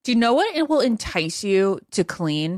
Do you know what it will entice you to clean?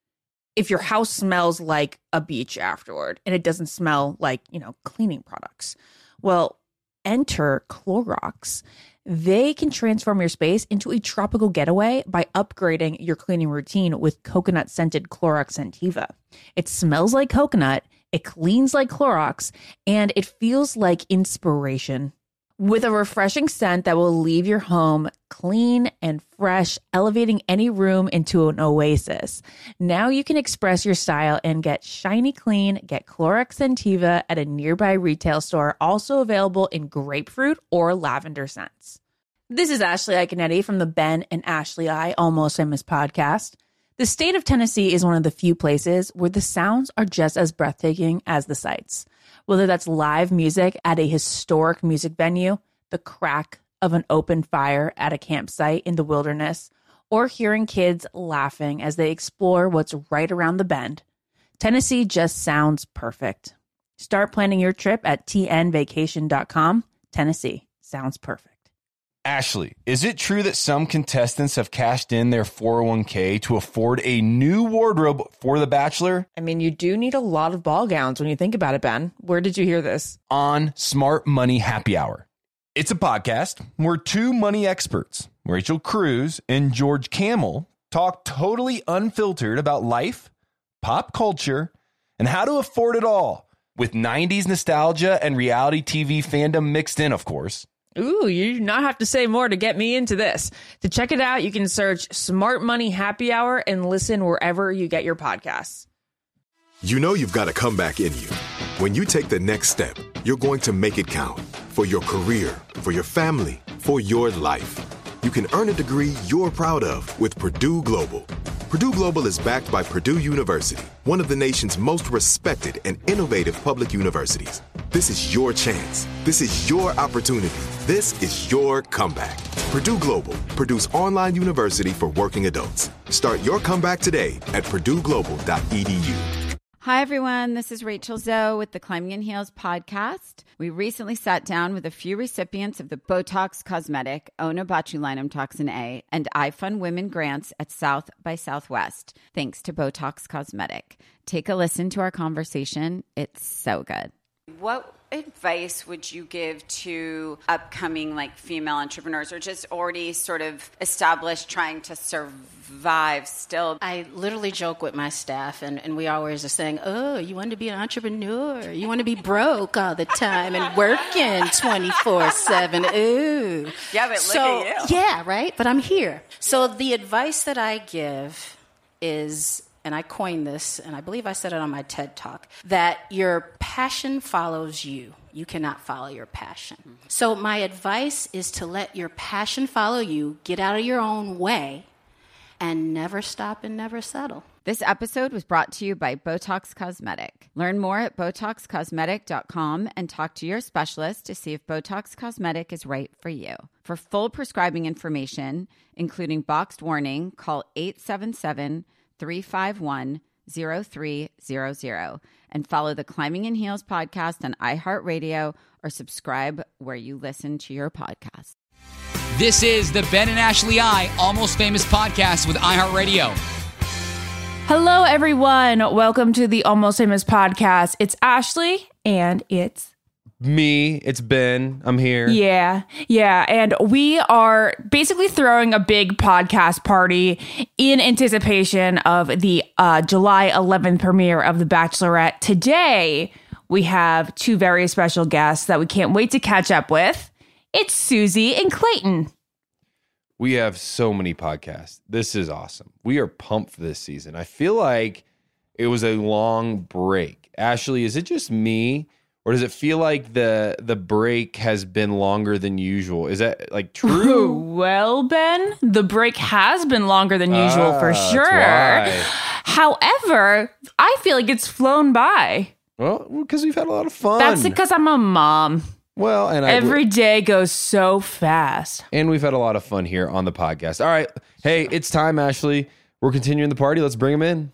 If your house smells like a beach afterward and it doesn't smell like, cleaning products. Well, enter Clorox. They can transform your space into a tropical getaway by upgrading your cleaning routine with coconut-scented Clorox Scentiva. It smells like coconut, it cleans like Clorox, and it feels like inspiration. With a refreshing scent that will leave your home clean and fresh, elevating any room into an oasis. Now you can express your style and get shiny clean. Get Clorox Scentiva at a nearby retail store, also available in grapefruit or lavender scents. This is Ashley Iconetti from the Ben and Ashley I Almost Famous podcast. The state of Tennessee is one of the few places where the sounds are just as breathtaking as the sights. Whether that's live music at a historic music venue, the crack of an open fire at a campsite in the wilderness, or hearing kids laughing as they explore what's right around the bend, Tennessee just sounds perfect. Start planning your trip at tnvacation.com. Tennessee sounds perfect. Ashley, is it true that some contestants have cashed in their 401k to afford a new wardrobe for The Bachelor? I mean, you do need a lot of ball gowns when you think about it, Ben. Where did you hear this? On Smart Money Happy Hour. It's a podcast where two money experts, Rachel Cruz and George Kamel, talk totally unfiltered about life, pop culture, and how to afford it all, with 90s nostalgia and reality TV fandom mixed in, of course. Ooh, you do not have to say more to get me into this. To check it out, you can search Smart Money Happy Hour and listen wherever you get your podcasts. You know you've got a comeback in you. When you take the next step, you're going to make it count. For your career, for your family, for your life. You can earn a degree you're proud of with Purdue Global. Purdue Global is backed by Purdue University, one of the nation's most respected and innovative public universities. This is your chance. This is your opportunity. This is your comeback. Purdue Global, Purdue's online university for working adults. Start your comeback today at purdueglobal.edu. Hi, everyone. This is Rachel Zoe with the Climbing in Heels podcast. We recently sat down with a few recipients of the Botox Cosmetic, Onabotulinum Toxin A, and iFund Women grants at South by Southwest, thanks to Botox Cosmetic. Take a listen to our conversation. It's so good. What advice would you give to upcoming female entrepreneurs or just already sort of established trying to survive still? I literally joke with my staff and we always are saying, oh, you want to be an entrepreneur? You want to be broke all the time and working 24/7. Ooh. Yeah, but look at you. Yeah, right? But I'm here. So the advice that I give is, and I coined this, and I believe I said it on my TED Talk, that your passion follows you. You cannot follow your passion. Mm-hmm. So my advice is to let your passion follow you, get out of your own way, and never stop and never settle. This episode was brought to you by Botox Cosmetic. Learn more at BotoxCosmetic.com and talk to your specialist to see if Botox Cosmetic is right for you. For full prescribing information, including boxed warning, call 877-351-0300 and follow the Climbing in Heels podcast on iHeartRadio or subscribe where you listen to your podcast. This is the Ben and Ashley I Almost Famous podcast with iHeartRadio. Hello, everyone. Welcome to the Almost Famous podcast. It's Ashley and it's Me, it's Ben. I'm here. Yeah. And we are basically throwing a big podcast party in anticipation of the July 11th premiere of The Bachelorette. Today, we have two very special guests that we can't wait to catch up with. It's Susie and Clayton. We have so many podcasts. This is awesome. We are pumped for this season. I feel like it was a long break. Ashley, is it just me? Or does it feel like the break has been longer than usual? Is that true? Well, Ben, the break has been longer than usual for sure. However, I feel like it's flown by. Well, because we've had a lot of fun. That's because I'm a mom. Well, and every day goes so fast. And we've had a lot of fun here on the podcast. All right. Hey, it's time, Ashley. We're continuing the party. Let's bring them in.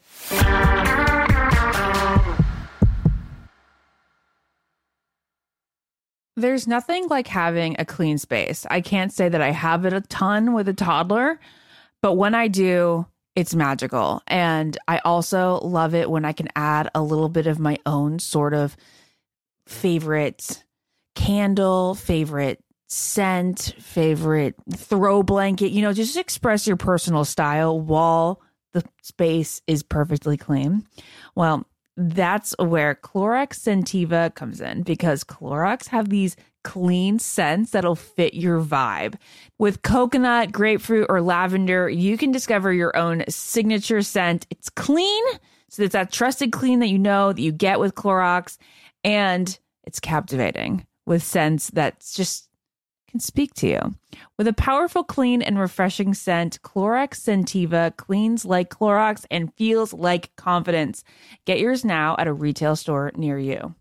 There's nothing like having a clean space. I can't say that I have it a ton with a toddler, But when I do, it's magical. And I also love it when I can add a little bit of my own sort of favorite candle, favorite scent, favorite throw blanket, just express your personal style while the space is perfectly clean. Well, that's where Clorox Scentiva comes in, because Clorox have these clean scents that'll fit your vibe. With coconut, grapefruit, or lavender, you can discover your own signature scent. It's clean, so it's that trusted clean that that you get with Clorox, and it's captivating with scents that just can speak to you. With a powerful, clean, and refreshing scent, Clorox Scentiva cleans like Clorox and feels like confidence. Get yours now at a retail store near you.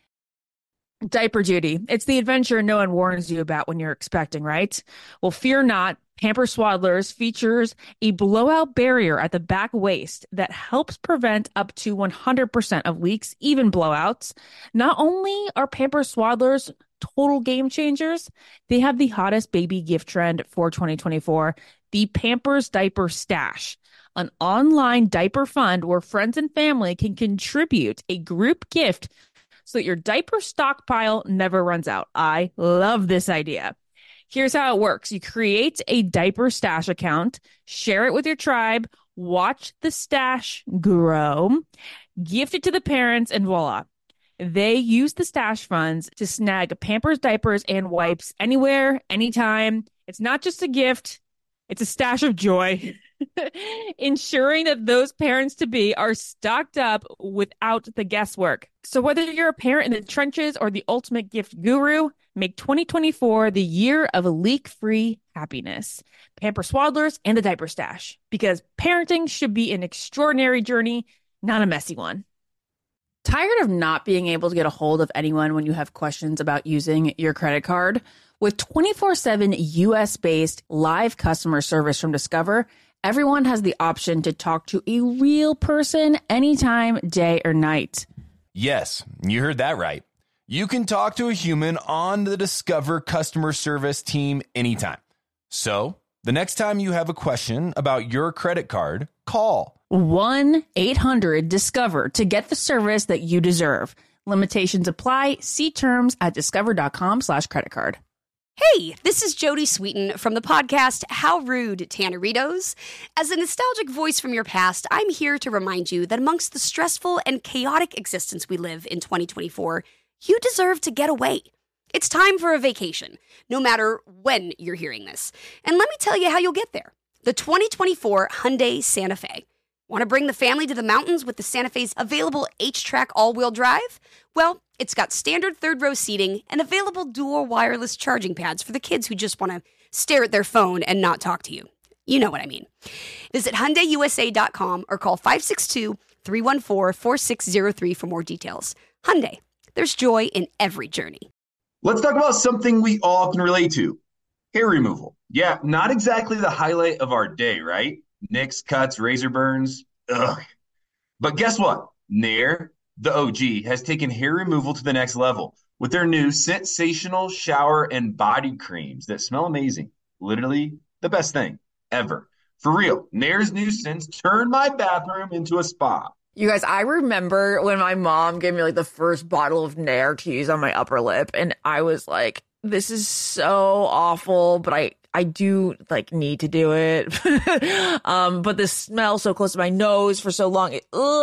Diaper duty. It's the adventure no one warns you about when you're expecting, right? Well, fear not. Pampers Swaddlers features a blowout barrier at the back waist that helps prevent up to 100% of leaks, even blowouts. Not only are Pampers Swaddlers total game changers, they have the hottest baby gift trend for 2024, the Pampers Diaper Stash, an online diaper fund where friends and family can contribute a group gift so that your diaper stockpile never runs out. I love this idea. Here's how it works. You create a diaper stash account, share it with your tribe, watch the stash grow, gift it to the parents, and voila. They use the stash funds to snag Pampers diapers and wipes anywhere, anytime. It's not just a gift, it's a stash of joy. Ensuring that those parents-to-be are stocked up without the guesswork. So whether you're a parent in the trenches or the ultimate gift guru, make 2024 the year of leak-free happiness. Pampers Swaddlers and the Diaper Stash. Because parenting should be an extraordinary journey, not a messy one. Tired of not being able to get a hold of anyone when you have questions about using your credit card? With 24/7 US-based live customer service from Discover, everyone has the option to talk to a real person anytime, day or night. Yes, you heard that right. You can talk to a human on the Discover customer service team anytime. So, the next time you have a question about your credit card, call 1-800-DISCOVER to get the service that you deserve. Limitations apply. See terms at discover.com/creditcard. Hey, this is Jody Sweeten from the podcast How Rude, Tanneritos. As a nostalgic voice from your past, I'm here to remind you that amongst the stressful and chaotic existence we live in 2024, you deserve to get away. It's time for a vacation, no matter when you're hearing this. And let me tell you how you'll get there. The 2024 Hyundai Santa Fe. Want to bring the family to the mountains with the Santa Fe's available H-Track all-wheel drive? Well, it's got standard third-row seating and available dual wireless charging pads for the kids who just want to stare at their phone and not talk to you. You know what I mean. Visit HyundaiUSA.com or call 562-314-4603 for more details. Hyundai, there's joy in every journey. Let's talk about something we all can relate to. Hair removal. Yeah, not exactly the highlight of our day, right? Nicks, cuts, razor burns. Ugh. But guess what? Nair, the OG, has taken hair removal to the next level with their new sensational shower and body creams that smell amazing. Literally the best thing ever. For real, Nair's new scents turned my bathroom into a spa. You guys, I remember when my mom gave me like the first bottle of Nair to use on my upper lip, and I was like, this is so awful, but I do like need to do it. But the smell so close to my nose for so long,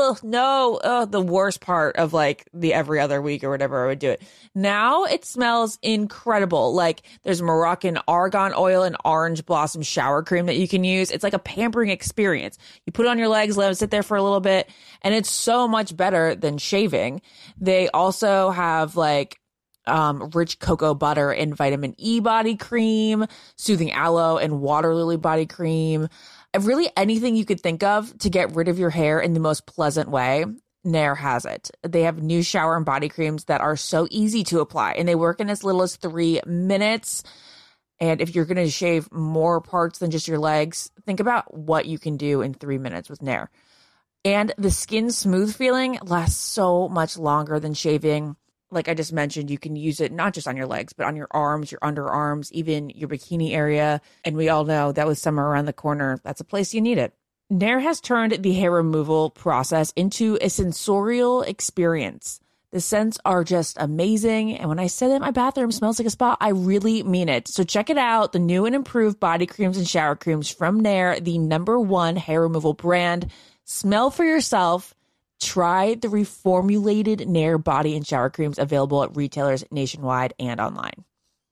the worst part of like the every other week or whatever I would do it. Now it smells incredible. Like there's Moroccan argan oil and orange blossom shower cream that you can use. It's like a pampering experience. You put it on your legs, let it sit there for a little bit, and it's so much better than shaving. They also have like rich cocoa butter and vitamin E body cream, soothing aloe and water lily body cream. Really anything you could think of to get rid of your hair in the most pleasant way, Nair has it. They have new shower and body creams that are so easy to apply, and they work in as little as 3 minutes. And if you're going to shave more parts than just your legs, think about what you can do in 3 minutes with Nair. And the skin smooth feeling lasts so much longer than shaving. like I just mentioned, you can use it not just on your legs, but on your arms, your underarms, even your bikini area. And we all know that with summer around the corner, that's a place you need it. Nair has turned the hair removal process into a sensorial experience. The scents are just amazing. And when I say that my bathroom smells like a spa, I really mean it. So check it out. The new and improved body creams and shower creams from Nair, the #1 hair removal brand. Smell for yourself. Try the reformulated Nair body and shower creams available at retailers nationwide and online.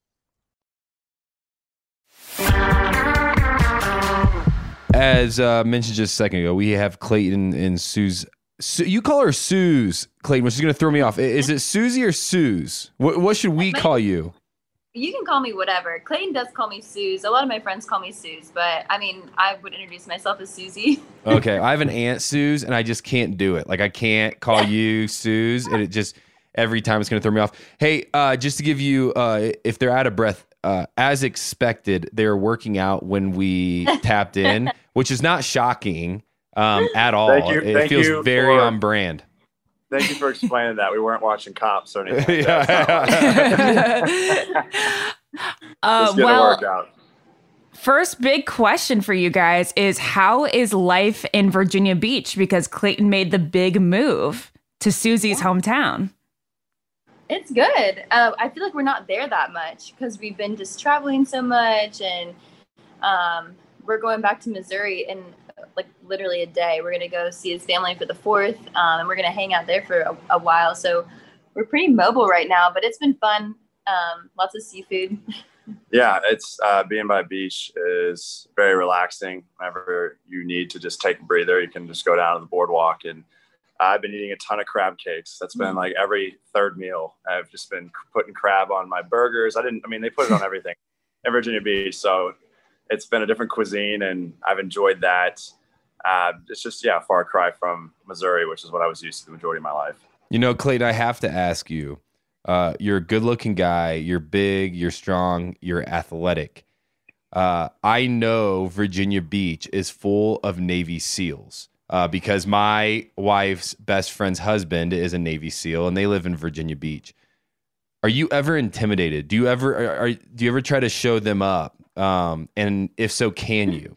As mentioned just a second ago, we have Clayton and Suze. You call her Suze, Clayton, which is going to throw me off. Is it Susie or Suze? What should we call you? You can call me whatever. Clayton does call me Suze. A lot of my friends call me Suze, but I mean, I would introduce myself as Susie. Okay, I have an Aunt Suze, and I just can't do it. Like, I can't call you Suze, and it just, every time it's going to throw me off. Hey, just to give you, if they're out of breath, as expected, they're working out when we tapped in, which is not shocking at all. It feels very on brand. Thank you for explaining that. We weren't watching Cops or anything. Well, work out. First big question for you guys is, how is life in Virginia Beach? Because Clayton made the big move to Susie's hometown. It's good. I feel like we're not there that much because we've been just traveling so much, and we're going back to Missouri in like literally a day. We're going to go see his family for the 4th, and we're going to hang out there for a while. So we're pretty mobile right now, but it's been fun. Lots of seafood. Yeah, it's being by a beach is very relaxing. Whenever you need to just take a breather, you can just go down to the boardwalk. And I've been eating a ton of crab cakes. That's been like every third meal. I've just been putting crab on my burgers. They put it on everything in Virginia Beach. So it's been a different cuisine, and I've enjoyed that. It's just, a far cry from Missouri, which is what I was used to the majority of my life. You know, Clayton, I have to ask you, you're a good-looking guy. You're big, you're strong, you're athletic. I know Virginia Beach is full of Navy SEALs because my wife's best friend's husband is a Navy SEAL, and they live in Virginia Beach. Are you ever intimidated? Do you ever try to show them up? And if so, can you?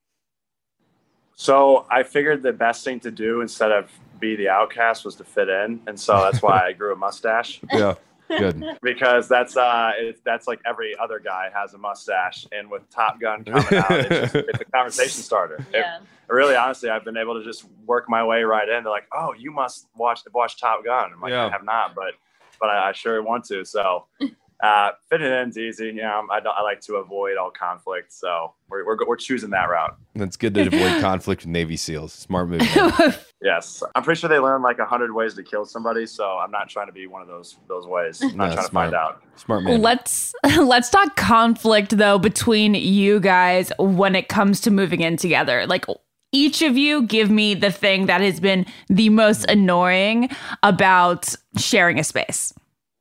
So I figured the best thing to do instead of be the outcast was to fit in. And so that's why I grew a mustache. Yeah, good. Because that's like every other guy has a mustache. And with Top Gun coming out, it's a conversation starter. Yeah. Really, honestly, I've been able to just work my way right in. They're like, oh, you must watch Top Gun. I'm like, I have not, but I sure want to. So fitting in's easy. I like to avoid all conflict, so we're choosing that route. That's good to avoid conflict with Navy SEALs. Smart move. Yes, I'm pretty sure they learn like 100 ways to kill somebody, so I'm not trying to be one of those ways. I'm not trying to find out. Smart man. Let's talk conflict though between you guys when it comes to moving in together. Like, each of you give me the thing that has been the most annoying about sharing a space.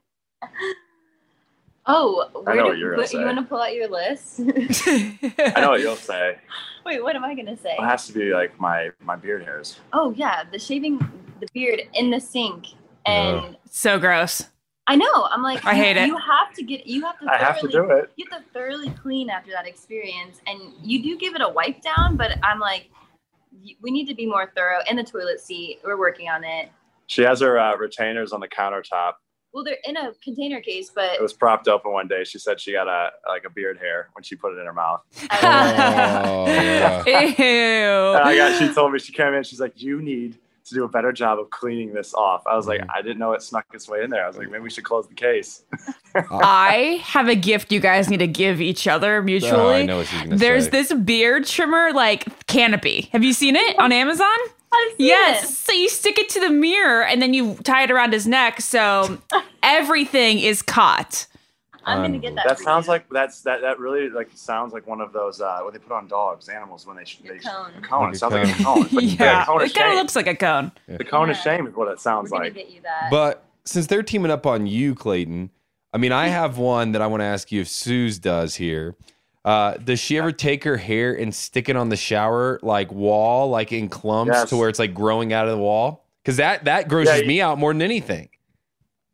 Oh, I know what you're gonna say. You want to pull out your list? I know what you'll say. Wait, what am I gonna say? It has to be like my beard hairs. Oh yeah, shaving the beard in the sink, and so gross. I know. I'm like, I hate it. You have to do it. You have to thoroughly clean after that experience, and you do give it a wipe down. But I'm like, we need to be more thorough. And the toilet seat, we're working on it. She has her retainers on the countertop. Well, they're in a container case, but it was propped open one day. She said she got a beard hair when she put it in her mouth. Oh, yeah. She told me, she came in, she's like, you need to do a better job of cleaning this off. I was like, I didn't know it snuck its way in there. I was like, maybe we should close the case. I have a gift you guys need to give each other mutually. Oh, I know what she's gonna There's say. this beard trimmer like canopy. Have you seen it on Amazon? Yes. So you stick it to the mirror and then you tie it around his neck, so everything is caught. I'm gonna get that. That sounds like that really like sounds like one of those what they put on dogs, animals when they cone. A cone. It sounds like a cone. But Yeah, cone of it kind of shame. looks like a cone. The cone of shame is what it sounds We're like. gonna get you that. But since they're teaming up on you, Clayton, I mean, I have one that I want to ask you if Suze does here. Does she ever take her hair and stick it on the shower wall, like in clumps, to where it's like growing out of the wall? Because that grosses me out more than anything.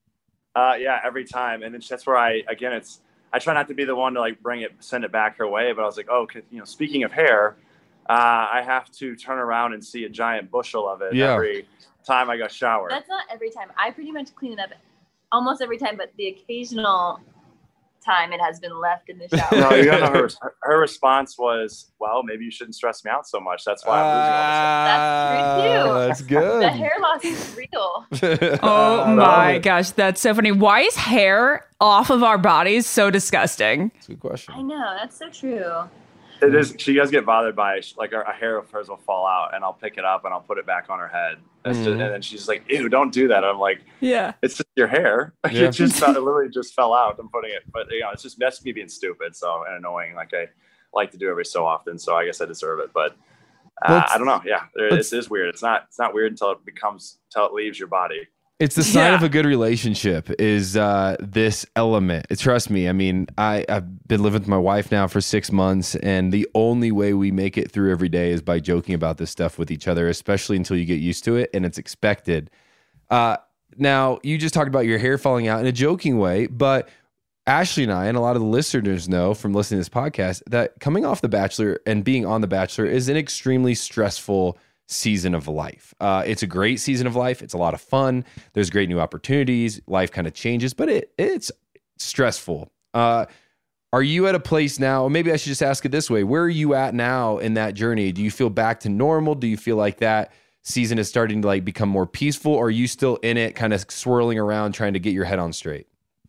Yeah, every time. And then that's where I try not to be the one to like send it back her way. But I was like, oh, speaking of hair, I have to turn around and see a giant bushel of it every time I go shower. That's not every time. I pretty much clean it up almost every time, but the occasional time it has been left in the shower. No, you don't know her response was, well, maybe you shouldn't stress me out so much. That's why I'm losing all this stuff. That's true too. That's good. The hair loss is real. Oh my gosh, that's so funny. Why is hair off of our bodies so disgusting? That's a good question. I know, that's so true. It is. She does get bothered by like a hair of hers will fall out, and I'll pick it up and I'll put it back on her head. And then she's like, "Ew, don't do that." I'm like, "Yeah, it's just your hair. Yeah. It literally just fell out. I'm putting it, but it's just that's me being stupid, and annoying. Like I like to do every so often, so I guess I deserve it. But I don't know. Yeah, it is weird. It's not weird until it leaves your body. It's the sign of a good relationship is this element. Trust me. I mean, I've been living with my wife now for 6 months, and the only way we make it through every day is by joking about this stuff with each other, especially until you get used to it and it's expected. Now, you just talked about your hair falling out in a joking way, but Ashley and I, and a lot of the listeners know from listening to this podcast, that coming off The Bachelor and being on The Bachelor is an extremely stressful season of life. It's a great season of life. It's a lot of fun. There's great new opportunities. Life kind of changes, but it's stressful. Are you at a place now, or maybe I should just ask it this way, where are you at now in that journey? Do you feel back to normal? Do you feel like that season is starting to like become more peaceful, or are you still in it kind of swirling around trying to get your head on straight?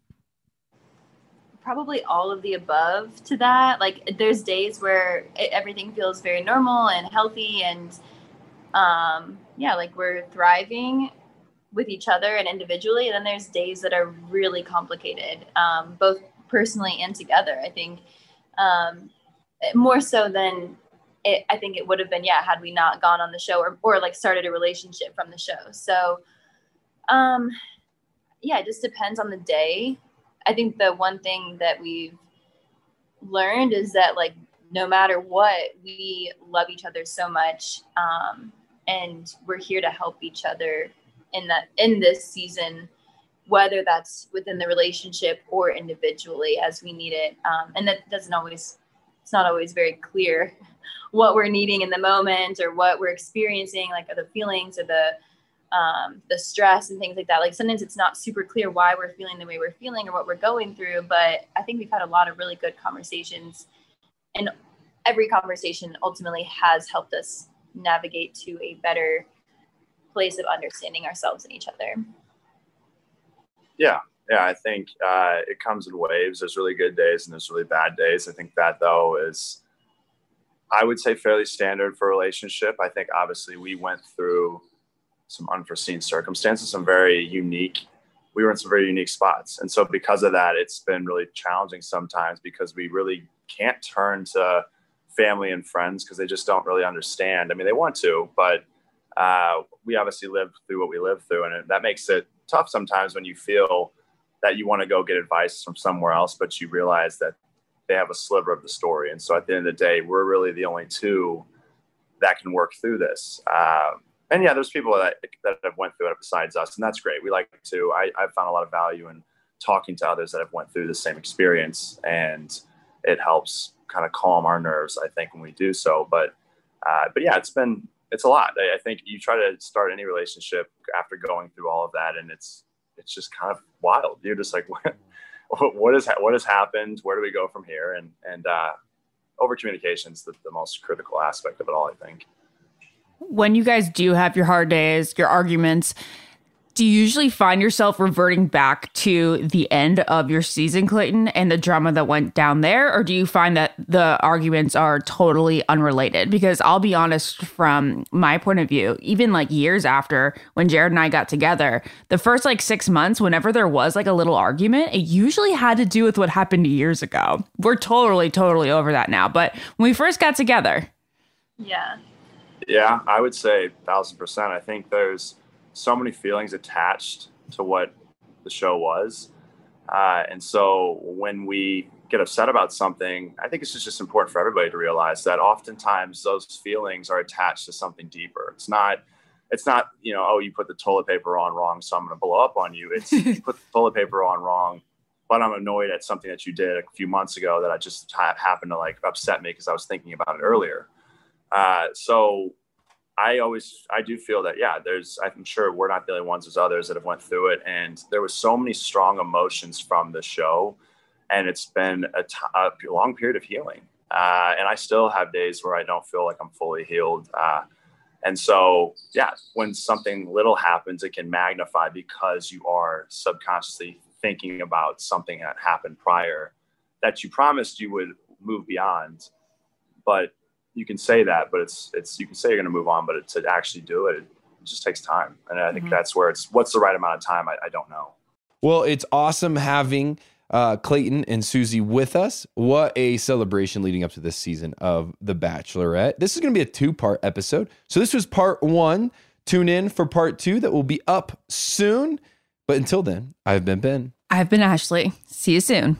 Probably all of the above to that. Like there's days where everything feels very normal and healthy and like we're thriving with each other and individually. And then there's days that are really complicated, both personally and together. I think more so than I think it would have been, had we not gone on the show or like started a relationship from the show. So, it just depends on the day. I think the one thing that we've learned is that like, no matter what, we love each other so much. And we're here to help each other in this season, whether that's within the relationship or individually as we need it. And it's not always very clear what we're needing in the moment or what we're experiencing, like the feelings or the stress and things like that. Like sometimes it's not super clear why we're feeling the way we're feeling or what we're going through, but I think we've had a lot of really good conversations, and every conversation ultimately has helped us navigate to a better place of understanding ourselves and each other. Yeah, I think it comes in waves. There's really good days and there's really bad days. I think that though is, I would say, fairly standard for a relationship. I think obviously we went through some unforeseen circumstances, we were in some very unique spots. And so because of that, it's been really challenging sometimes because we really can't turn to family and friends because they just don't really understand. I mean, they want to, but we obviously lived through what we lived through. And that makes it tough sometimes when you feel that you want to go get advice from somewhere else, but you realize that they have a sliver of the story. And so at the end of the day, we're really the only two that can work through this. And there's people that have went through it besides us, and that's great. We like to. I've found a lot of value in talking to others that have went through the same experience, and it helps kind of calm our nerves, I think, when we do so. But it's a lot. I think you try to start any relationship after going through all of that, and it's just kind of wild. You're just like, what has happened? Where do we go from here? And over communication is the most critical aspect of it all, I think. When you guys do have your hard days, your arguments, do you usually find yourself reverting back to the end of your season, Clayton, and the drama that went down there? Or do you find that the arguments are totally unrelated? Because I'll be honest, from my point of view, even like years after when Jared and I got together, the first like 6 months, whenever there was like a little argument, it usually had to do with what happened years ago. We're totally over that now. But when we first got together. Yeah, I would say 1,000%. I think there's so many feelings attached to what the show was. And so when we get upset about something, I think it's just important for everybody to realize that oftentimes those feelings are attached to something deeper. It's not it's not, you put the toilet paper on wrong, so I'm going to blow up on you. It's you put the toilet paper on wrong, but I'm annoyed at something that you did a few months ago that I just happened to like upset me because I was thinking about it earlier. So I do feel that, I'm sure we're not the only ones, there's others that have went through it. And there was so many strong emotions from the show, and it's been a long period of healing. And I still have days where I don't feel like I'm fully healed. And so, when something little happens, it can magnify because you are subconsciously thinking about something that happened prior that you promised you would move beyond. But you can say that, but it's you can say you're going to move on, but to actually do it, it just takes time. And I think that's where what's the right amount of time? I don't know. Well, it's awesome having Clayton and Susie with us. What a celebration leading up to this season of The Bachelorette. This is going to be a 2-part episode. So this was part 1. Tune in for part 2 that will be up soon. But until then, I've been Ben. I've been Ashley. See you soon.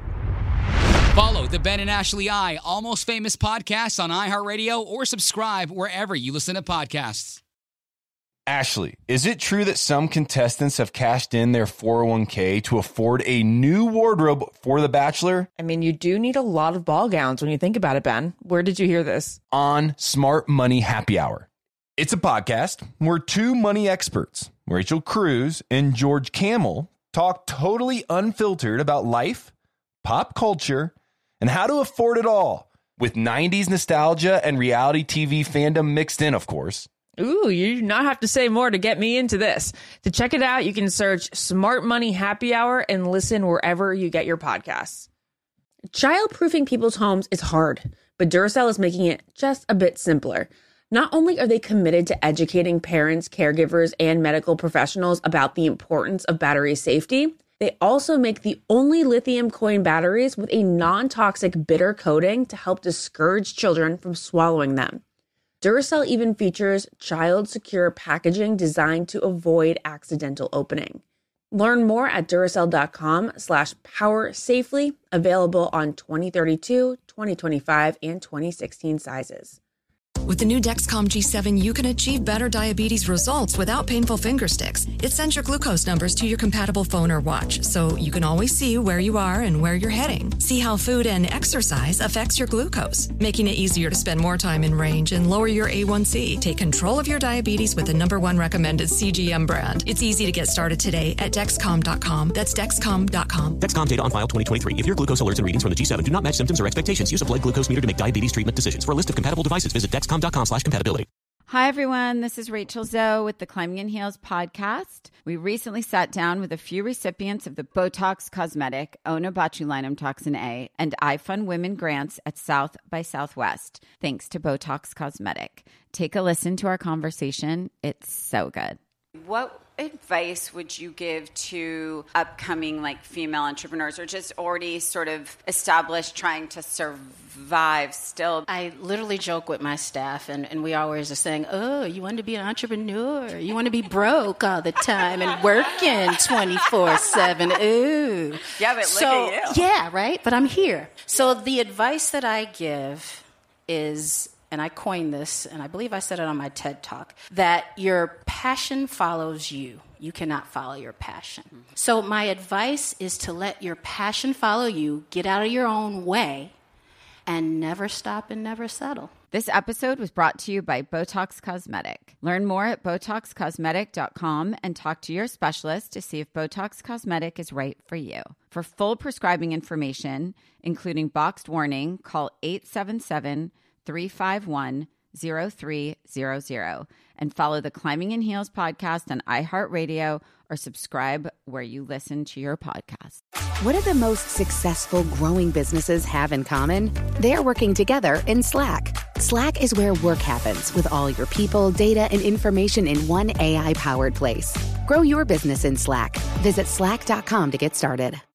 Follow the Ben and Ashley I Almost Famous podcast on iHeartRadio or subscribe wherever you listen to podcasts. Ashley, is it true that some contestants have cashed in their 401k to afford a new wardrobe for The Bachelor? I mean, you do need a lot of ball gowns when you think about it, Ben. Where did you hear this? On Smart Money Happy Hour. It's a podcast where 2 money experts, Rachel Cruz and George Kamel, talk totally unfiltered about life, pop culture, and how to afford it all, with 90s nostalgia and reality TV fandom mixed in, of course. Ooh, you do not have to say more to get me into this. To check it out, you can search Smart Money Happy Hour and listen wherever you get your podcasts. Child-proofing people's homes is hard, but Duracell is making it just a bit simpler. Not only are they committed to educating parents, caregivers, and medical professionals about the importance of battery safety, they also make the only lithium coin batteries with a non-toxic bitter coating to help discourage children from swallowing them. Duracell even features child-secure packaging designed to avoid accidental opening. Learn more at Duracell.com/powersafely, available on 2032, 2025, and 2016 sizes. With the new Dexcom G7, you can achieve better diabetes results without painful finger sticks. It sends your glucose numbers to your compatible phone or watch, so you can always see where you are and where you're heading. See how food and exercise affects your glucose, making it easier to spend more time in range and lower your A1C. Take control of your diabetes with the #1 recommended CGM brand. It's easy to get started today at Dexcom.com. That's Dexcom.com. Dexcom data on file 2023. If your glucose alerts and readings from the G7 do not match symptoms or expectations, use a blood glucose meter to make diabetes treatment decisions. For a list of compatible devices, visit Dexcom.com/compatibility. Hi, everyone. This is Rachel Zoe with the Climbing in Heels podcast. We recently sat down with a few recipients of the Botox Cosmetic, Onabotulinum Toxin A, and iFund Women grants at South by Southwest, thanks to Botox Cosmetic. Take a listen to our conversation. It's so good. What advice would you give to upcoming female entrepreneurs or just already sort of established trying to survive still? I literally joke with my staff and we always are saying, oh, you want to be an entrepreneur? You want to be broke all the time and working 24/7. Ooh. Yeah, but look at you. Yeah, right? But I'm here. So the advice that I give is, and I coined this, and I believe I said it on my TED Talk, that your passion follows you. You cannot follow your passion. Mm-hmm. So my advice is to let your passion follow you, get out of your own way, and never stop and never settle. This episode was brought to you by Botox Cosmetic. Learn more at BotoxCosmetic.com and talk to your specialist to see if Botox Cosmetic is right for you. For full prescribing information, including boxed warning, call 877-351-0300 and follow the Climbing in Heels podcast on iHeartRadio or subscribe where you listen to your podcast. What do the most successful growing businesses have in common? They're working together in Slack. Slack is where work happens with all your people, data, and information in one AI-powered place. Grow your business in Slack. Visit slack.com to get started.